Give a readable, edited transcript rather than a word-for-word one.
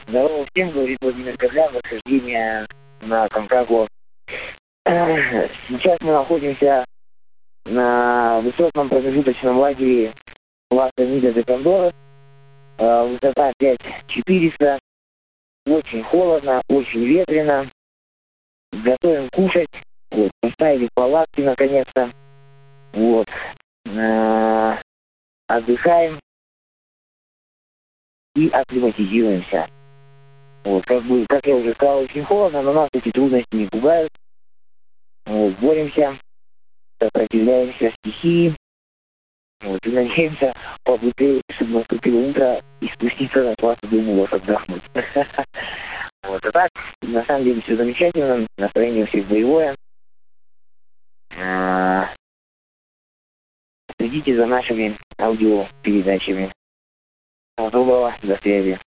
Здорово всем, говорит Владимир Козлян, восхождение на Конкагуа. Сейчас мы находимся на высотном промежуточном лагере класса Мида де Кондора. Высота 5400. Очень холодно, очень ветрено. Готовим кушать. Вот, поставили палатки наконец-то. Вот. Отдыхаем и акклиматизируемся. Вот, как я уже сказал, очень холодно, но нас эти трудности не пугают. Вот, боремся, сопротивляемся стихии. Вот, и надеемся побыстрее, чтобы наступило утро и спуститься на класс, думаю, вас отдохнуть. Вот, а так, на самом деле, все замечательно, настроение у всех боевое. Следите за нашими аудиопередачами. Всего доброго, до связи.